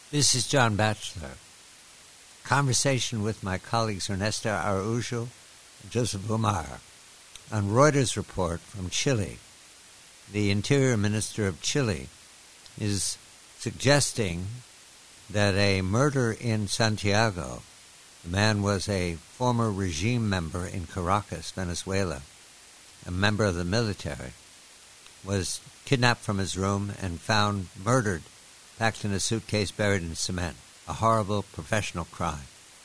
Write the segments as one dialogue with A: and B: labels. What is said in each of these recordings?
A: This is John Batchelor. Conversation with my colleagues Ernesto Araujo and Joseph Umar on Reuters report from Chile. The Interior Minister of Chile is suggesting that a murder in Santiago, the man was a former regime member in Caracas, Venezuela, a member of the military, was kidnapped from his room and found murdered, packed in a suitcase, buried in cement. A horrible professional crime.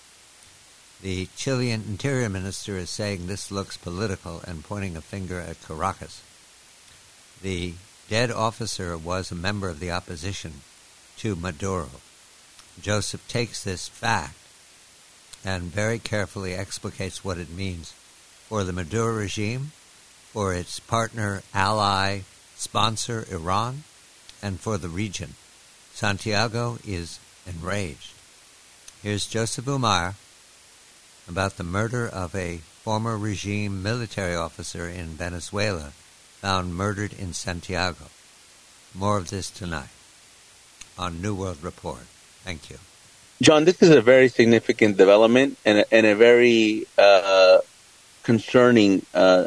A: The Chilean Interior Minister is saying this looks political and pointing a finger at Caracas. The dead officer was a member of the opposition to Maduro. Joseph takes this fact and very carefully explicates what it means for the Maduro regime, for its partner, ally, sponsor, Iran, and for the region. Santiago is enraged. Here's Joseph Umar about the murder of a former regime military officer in Venezuela found murdered in Santiago. More of this tonight on New World Report. Thank you.
B: John, this is a very significant development and a very concerning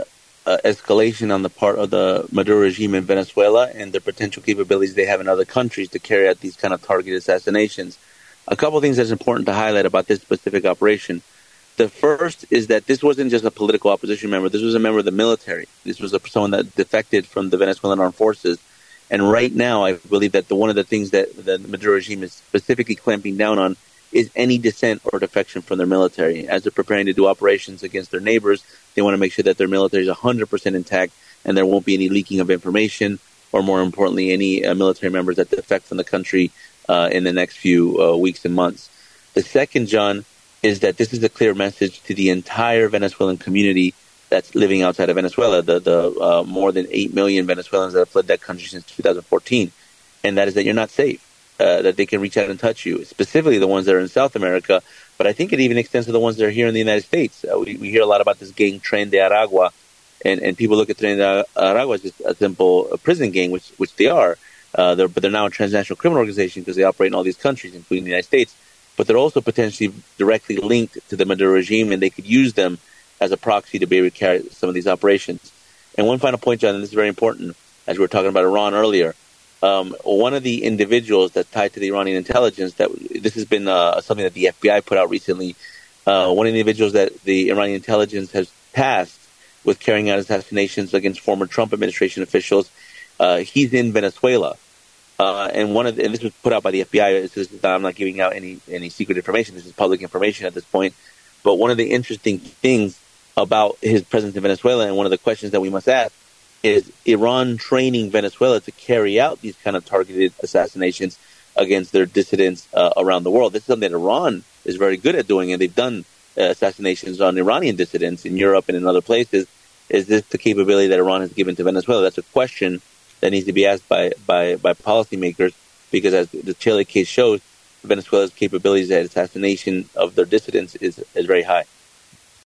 B: escalation on the part of the Maduro regime in Venezuela and the potential capabilities they have in other countries to carry out these kind of targeted assassinations. A couple of things that's important to highlight about this specific operation. The first is that this wasn't just a political opposition member. This was a member of the military. This was someone that defected from the Venezuelan armed forces. And right now, I believe that one of the things that the Maduro regime is specifically clamping down on is any dissent or defection from their military. As they're preparing to do operations against their neighbors, they want to make sure that their military is 100% intact and there won't be any leaking of information or, more importantly, any military members that defect from the country in the next few weeks and months. The second, John, is that this is a clear message to the entire Venezuelan community that's living outside of Venezuela, the more than 8 million Venezuelans that have fled that country since 2014, and that is that you're not safe. That they can reach out and touch you, specifically the ones that are in South America, but I think it even extends to the ones that are here in the United States. We hear a lot about this gang Tren de Aragua, and people look at Tren de Aragua as just a simple prison gang, which they are, but they're now a transnational criminal organization because they operate in all these countries, including the United States, but they're also potentially directly linked to the Maduro regime, and they could use them as a proxy to be able to carry some of these operations. And one final point, John, and this is very important, as we were talking about Iran earlier. One of the individuals that's tied to the Iranian intelligence, that this has been something that the FBI put out recently, one of the individuals that the Iranian intelligence has tasked with carrying out assassinations against former Trump administration officials, he's in Venezuela. And this was put out by the FBI. I'm not giving out any secret information. This is public information at this point. But one of the interesting things about his presence in Venezuela, and one of the questions that we must ask, is Iran training Venezuela to carry out these kind of targeted assassinations against their dissidents around the world. This is something that Iran is very good at doing, and they've done assassinations on Iranian dissidents in Europe and in other places. Is this the capability that Iran has given to Venezuela? That's a question that needs to be asked by policymakers, because as the Chile case shows, Venezuela's capabilities at assassination of their dissidents is very high.